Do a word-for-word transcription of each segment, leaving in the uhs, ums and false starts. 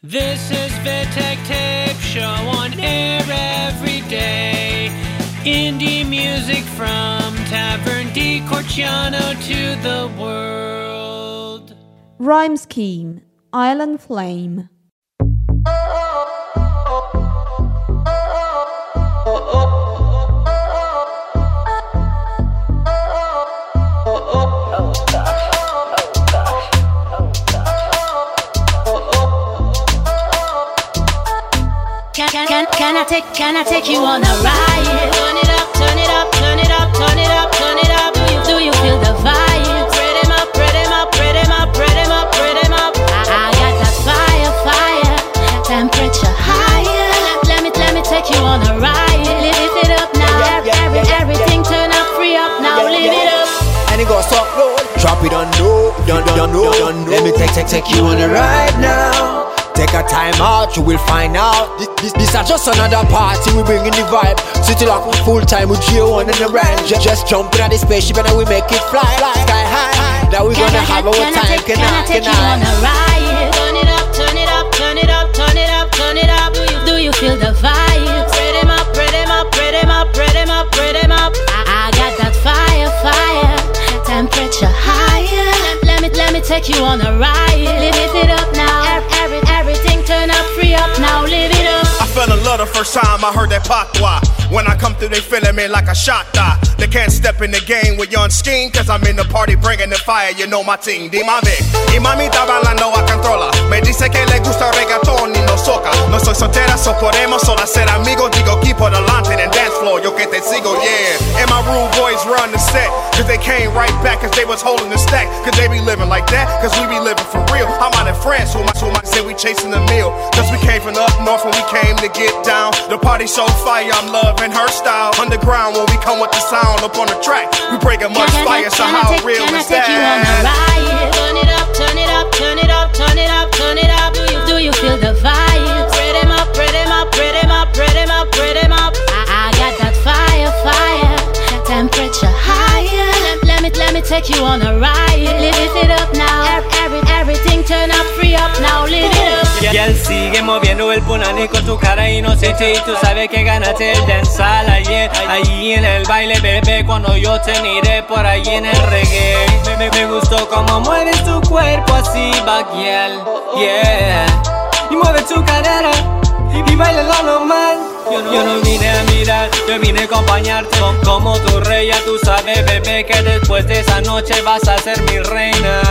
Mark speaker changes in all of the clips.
Speaker 1: This is Vitek Tape Show on air every day. Indie music from Tavern di Corciano to the world.
Speaker 2: Rhyme Scheme, Island Flame.
Speaker 3: Can, can, can I take, can I take you on a ride? Turn it up, turn it up, turn it up, turn it up, turn it up. Do you, do you feel the vibe? Spread him up, spread him up, spread him up, spread him up, spread him up. I, I got that fire, fire, temperature higher. Let me, let me take you on a ride. Live it up now, every, everything turn up, free up now, live it up.
Speaker 4: And it goes up, roll. Drop it on low, done, done, done, done. Let me take, take, take you on a ride now. Take a time out, you will find out. This, this, this is just another party, we bring in the vibe. City lock full time with G O one and the range. Just, just jump in at the spaceship and then we make it fly, fly, sky high. That we gonna have our
Speaker 3: can
Speaker 4: time,
Speaker 3: I take,
Speaker 4: can
Speaker 3: can
Speaker 4: I,
Speaker 3: I take
Speaker 4: can
Speaker 3: you
Speaker 4: I?
Speaker 3: on a ride? Turn it up, turn it up, turn it up, turn it up, turn it up. Do you, do you feel the vibe? Spread him up, spread him up, spread him up, spread him up, spread him up. I, I got that fire, fire, temperature higher. Let, let me, let me take you on a ride. Live it up now, every, everything turn up, free up now, live it up.
Speaker 5: I fell in love the first time I heard that patois. When I come through, they feeling me like a shot die. They can't step in the game with young scheme, cause I'm in the party bringing the fire, you know my team. Dime, y mamita bailando a controla. Me dice que le gusta el reggaetón y no soca. No soy soltera, so podemos solo ser amigos. Digo, keep it adelante en el dance floor, yo que te sigo, yeah. And my rude boys run the set, cause they came right back, cause they was holding the stack. Cause they be living like that, cause we be living for real. I'm out in France, who might, who might say we chasing the meal. Cause we came from the up north when we came to get down. The party so fire, I'm loving her style. Underground when we come with the sound up on the track. We breaking much
Speaker 3: Can I-
Speaker 5: fire, so
Speaker 3: can I
Speaker 5: how
Speaker 3: take-
Speaker 5: real
Speaker 3: can I
Speaker 5: is
Speaker 3: take you on a
Speaker 5: that?
Speaker 3: ride? Turn it up, turn it up, turn it up, turn it up, turn it up. Do you, do you feel the vibe? Spread him up, spread him up, spread him up, spread him up, spread him up. I, I got that fire, fire, temperature higher. Let, let me, let me take you on a ride. Live it up now, every, everything turn up, free up now, live it up.
Speaker 1: Y él sigue moviendo el punani con su cara inocente. Y tú sabes que ganaste el dancehall ayer. Allí en el baile, bebé, cuando yo te miré por ahí en el reggae. Me, me, me gustó cómo mueves tu cuerpo así, baguial, yeah. Y mueve tu cadera y baila lo normal. Yo no, yo no vine a mirar, yo vine a acompañarte. Como tu reina, tú sabes, bebé, que después de esa noche vas a ser mi reina.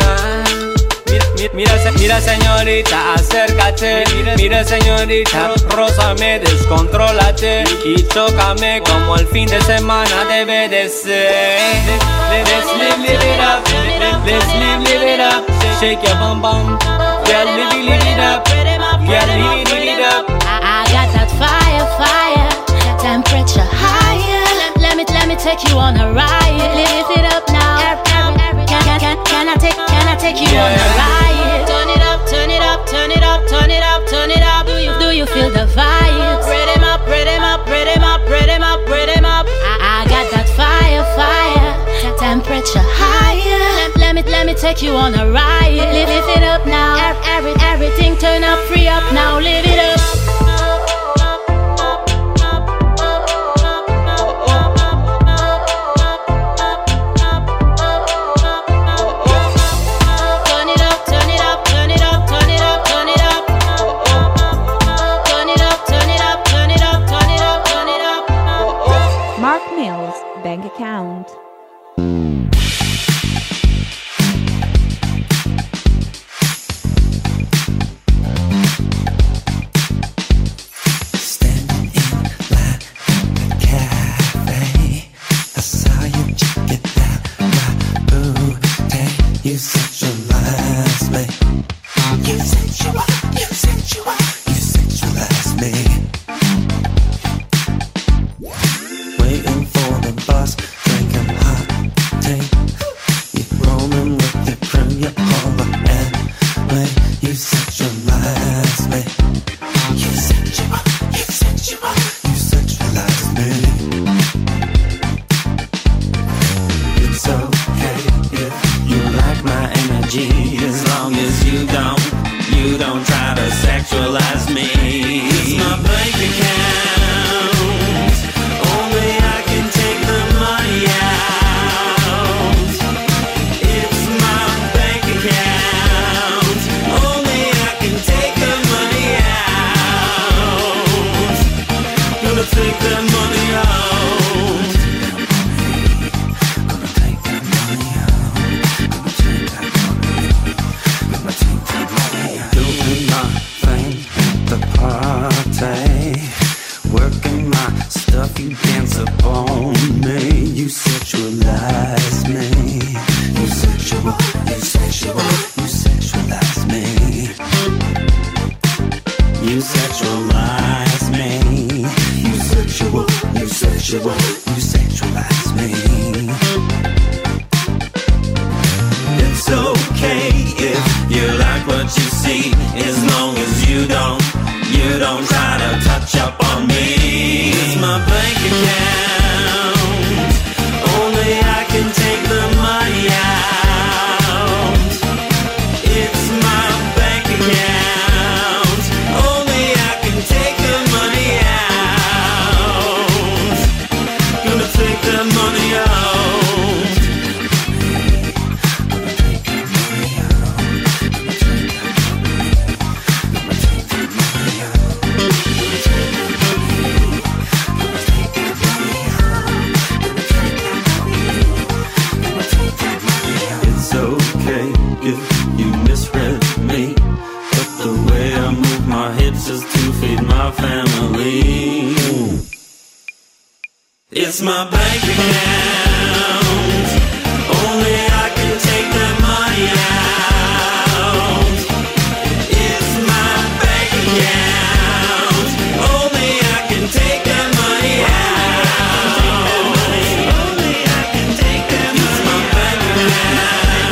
Speaker 1: Mira, mira, mira, señorita, acércate. Mira, mira, señorita, rózame, descontrólate y tócame como el fin de semana debe de ser. Let's live, live it up. Let's live, live it up. Shake your bum bum. Yeah, live it, live it up. Yeah, live it, live it up.
Speaker 3: I, I got that fire, fire, temperature higher. Let, let me, let me take you on a ride. Live it up now. Every, every, can, can, can, can I take, can I take you
Speaker 1: Yeah.
Speaker 3: on a ride? Turn it up, turn it up, turn it up, turn it up, turn it up. Do you, do you feel the vibe? Spread him up, spread him up, spread him up, spread him up, spread him up. I, I got that fire, fire, temperature higher. Let, let me, let me take you on a ride. Live it up now. Every, everything turn up, free up now, live it up. Turn it up, turn it up, turn it up, turn it up, turn it up. Turn it up, turn it up, turn it up, turn it up, turn it up.
Speaker 2: Mark Mills, Bank Account.
Speaker 6: sexualize me. You sexual, you sexual, you sexualize me. It's okay if you like what you see, as long as you don't, you don't try to touch up on me. It's my bank account, only I can take the money out. It's my bank account, only I can take the money out. Gonna take the money out. If you misread me, but the way I move my hips is to feed my family. It's my bank account, only I can take the money out. It's my bank account, only I can take the money out. Only I can take the money out. It's my bank account.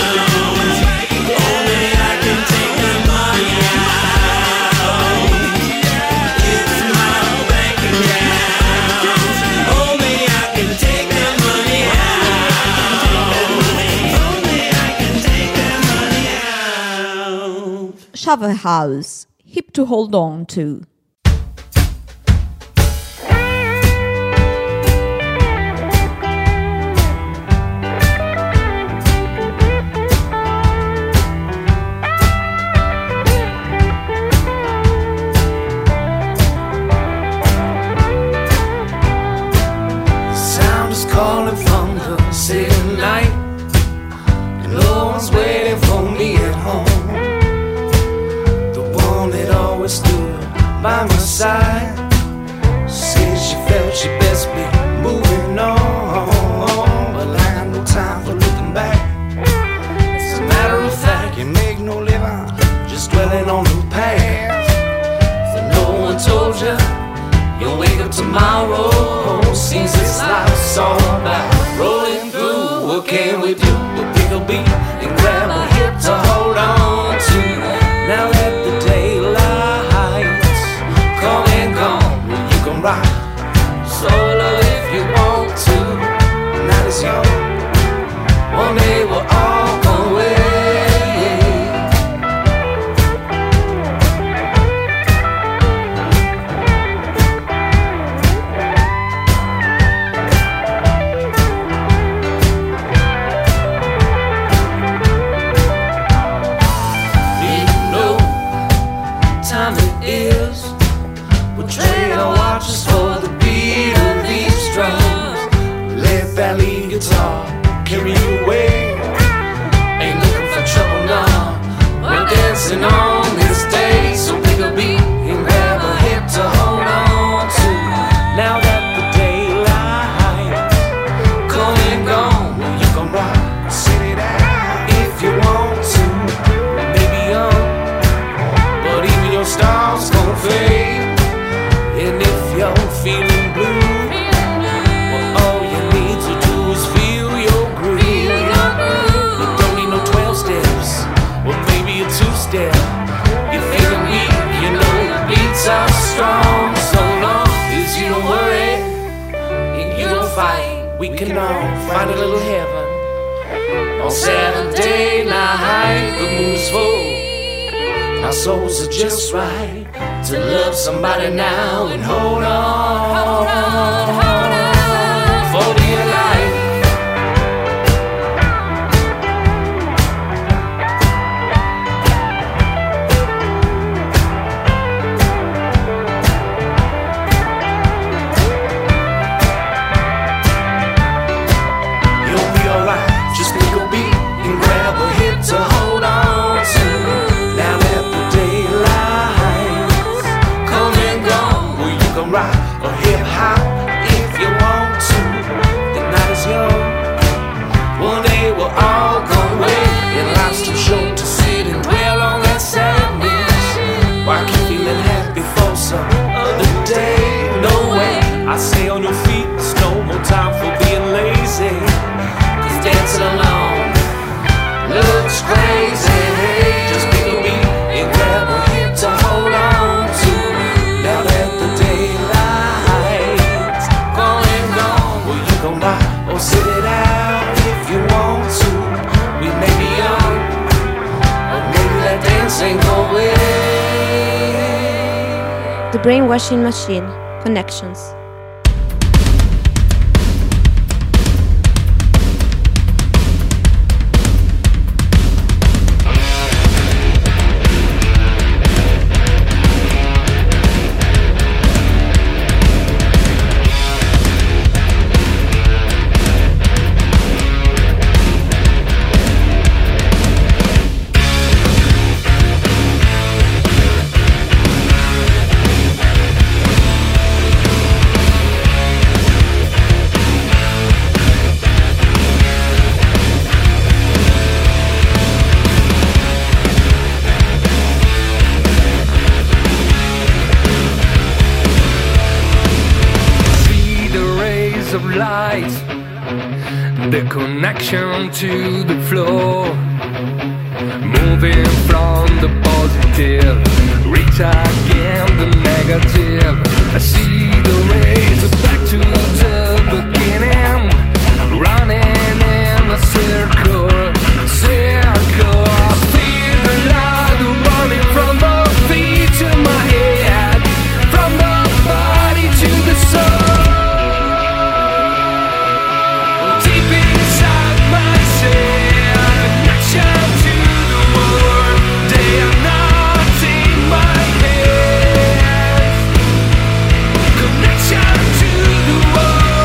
Speaker 2: Shower House, hip to hold on to.
Speaker 6: Sound is calling from the city night, and no one's waiting for me at home. Always stood by my side. She said she felt she best be moving on, but I got no time for looking back. As a matter of fact, you make no living just dwelling on the past. So no one told you you'll wake up tomorrow. Seems this life's all about rolling through. What can we do but pick a beat and grab a hip to hold on to? Now that the daylight come and gone, well, you can rock solo if you want to. Night is young, one day we'll all go away. You know time it is. We'll trade our watches for the beat of these drums. Let that lead guitar carry you away. Ain't looking for trouble now. We're dancing on this day, so pick a beat and grab a hip to hold on to. Now that the daylight come and gone, well, you can rock, sit it out if you want to. Maybe young, but even your stars gon' fade. And if you're feeling blue, well, all you need to do is feel your groove. You don't need no twelve steps, well, maybe a two-step. You're feeling weak, you know the beats are strong. So long as you don't worry and you don't fight, we can all find a little heaven on Saturday night. The moon's full, our souls are just right to love somebody now and hold on, hold on, hold on for dear life. You'll be alright, just pick a beat and grab a hit to hold on to. Now that the daylight come and gone, well, you can rock or hip hop if some other day. No way, I say on your feet, there's no more time for being lazy. Cause dancing alone looks crazy. Just pick a beat and grab a hit to hold on to. Now that the daylight's going gone, well you can rock or sit it out if you want to. We may be young, or maybe that dance ain't going.
Speaker 7: The Brainwashing Machine, Connections.
Speaker 6: Of light, the connection to the floor, moving from the positive, reach again the negative. I see the rays back to the beginning, running in a circle, circle. I feel the light running from the feet to my head, from the body to the soul. Connection to the world.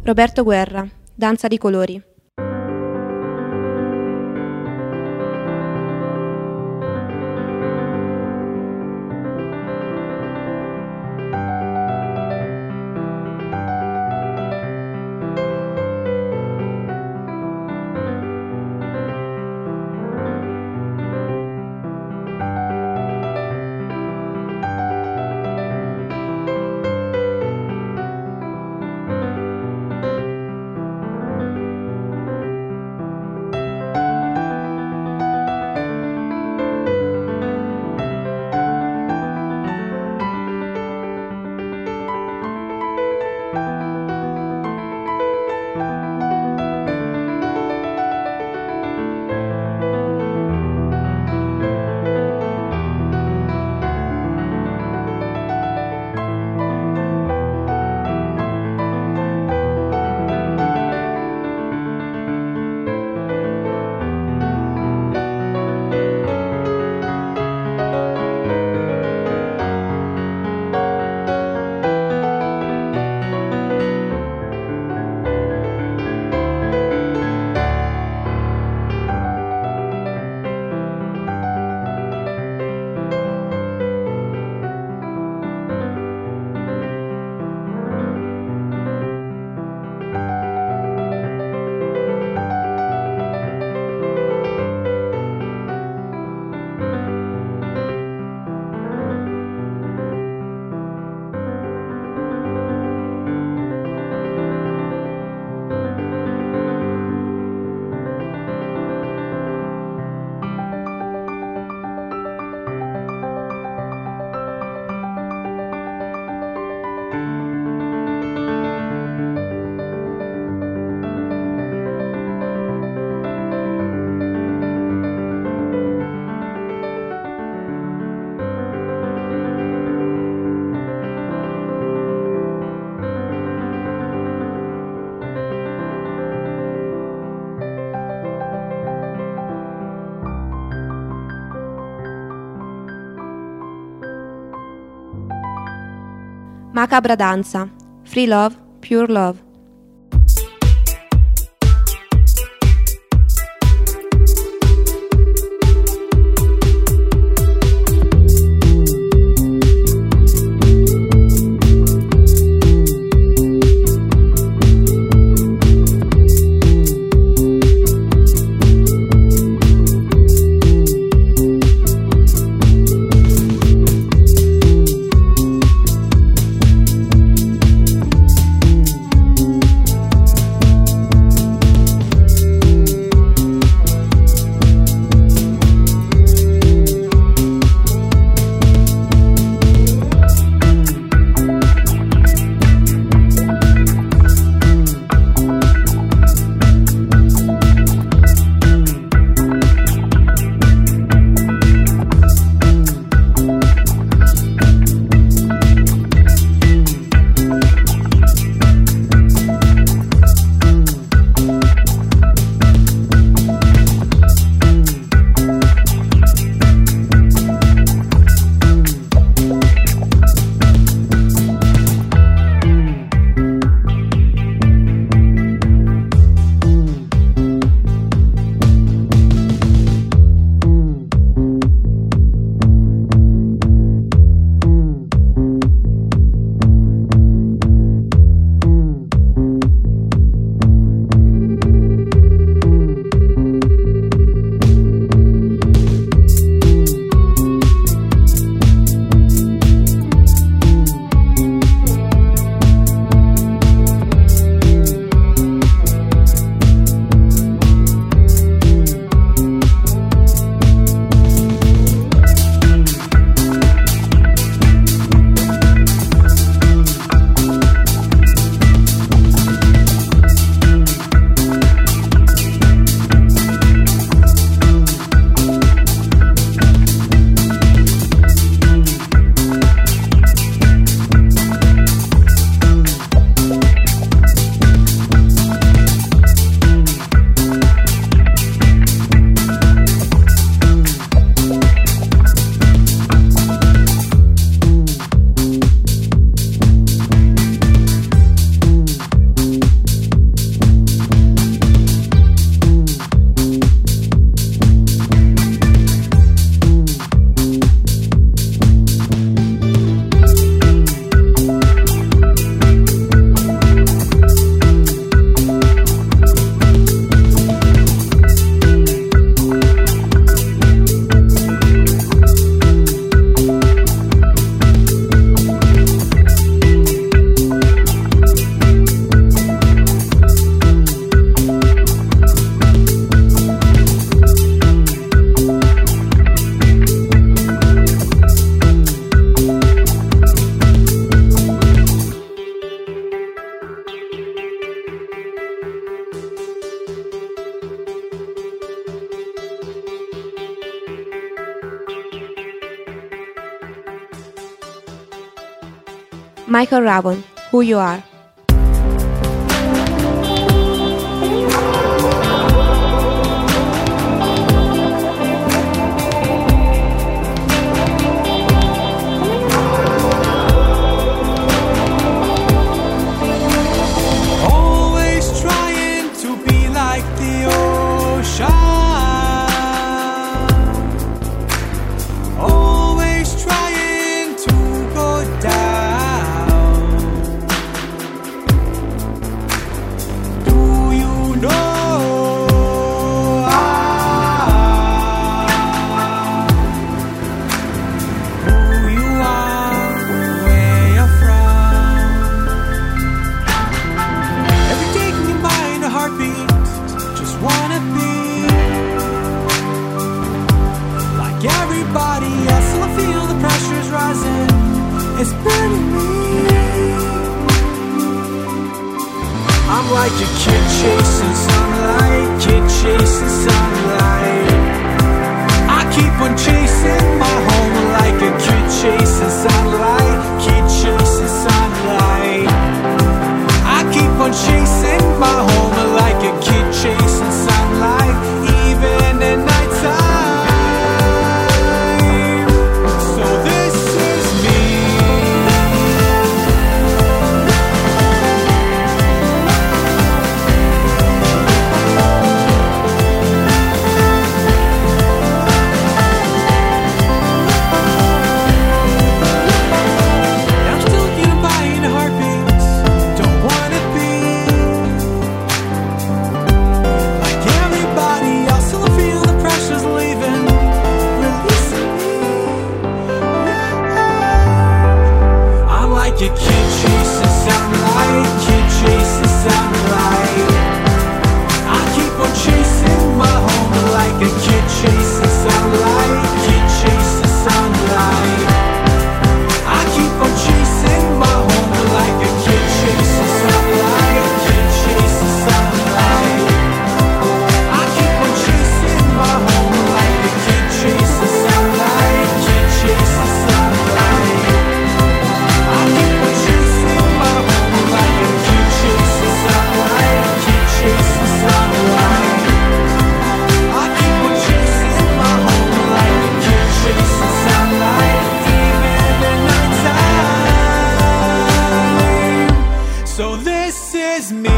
Speaker 7: Roberto Guerra, Danza di colori. Macabra danza. Free love, pure love. Michael Ravon, Who You Are.
Speaker 6: Like a kid chasing sunlight, kid chasing sunlight. I keep on chasing my home like a kid chasing sunlight, kid chasing sunlight. I keep on chasing my home like a kid chasing sunlight, even at night time. So this is me. A kid chasing sunlight, kid chasing sunlight. I keep on chasing my home like a kid chasing sunlight, kid chasing sunlight. I keep on chasing my home like a kid chasing sunlight, kid chasing sunlight. I keep on chasing my home like a kid chasing sunlight, kid chasing sunlight. So this is me.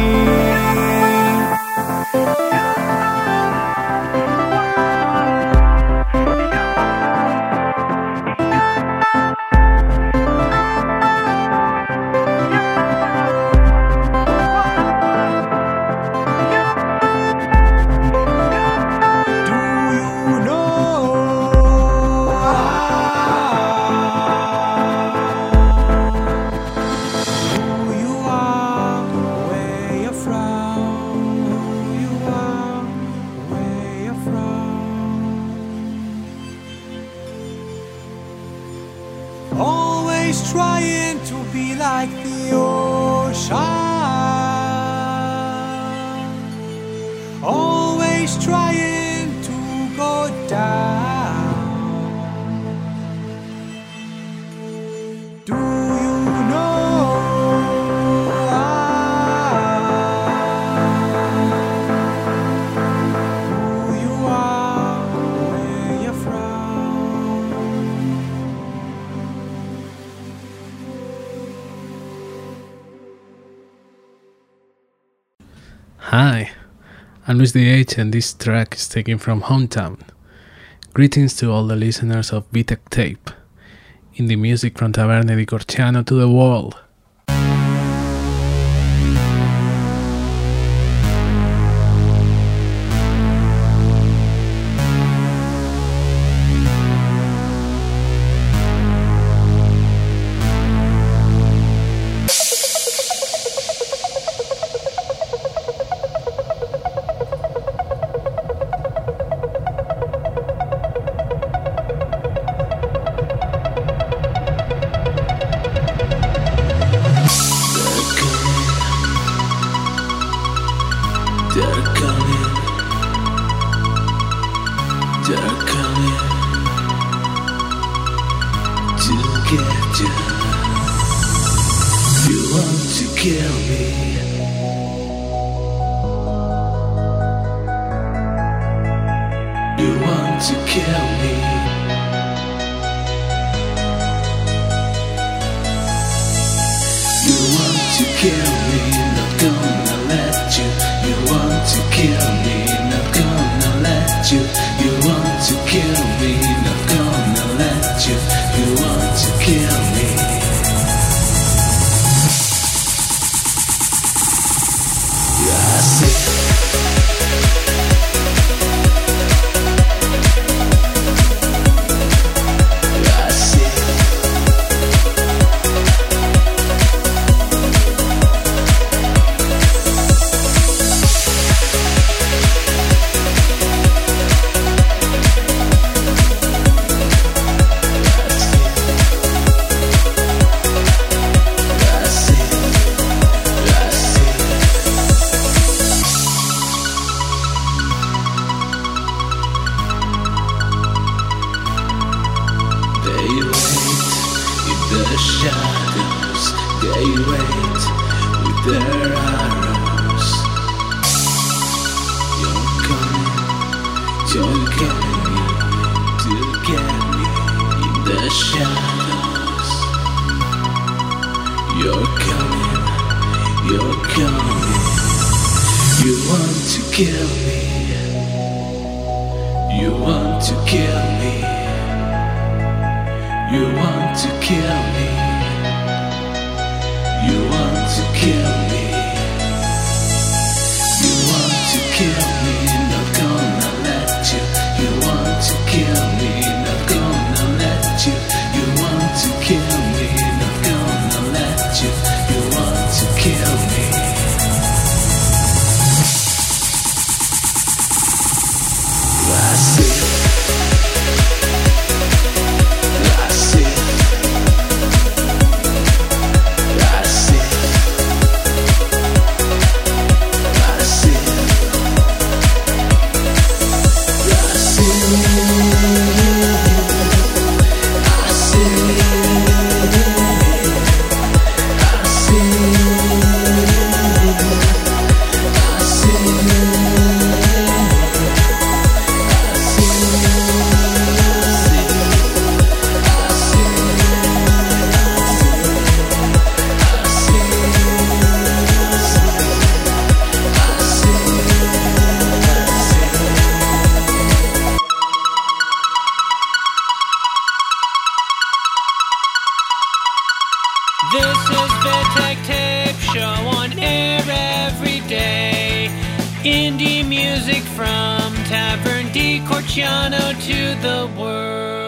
Speaker 6: Always trying to be like the ocean. Always trying to go down. Do you know who you are, where you're from?
Speaker 8: Hi, I'm Luis D H and this track is taken from Hometown. Greetings to all the listeners of Vitec Tape, indie music from Taverne di Corciano to the world.
Speaker 6: kill me. You want to kill me. You want to kill me, not gonna let you. You want to kill me, not gonna let you. You want to kill me, not gonna let you. You want to kill me. I see.
Speaker 1: This is Vitek Tape Show on air every day. Indie music from Tavern di Corciano to the world.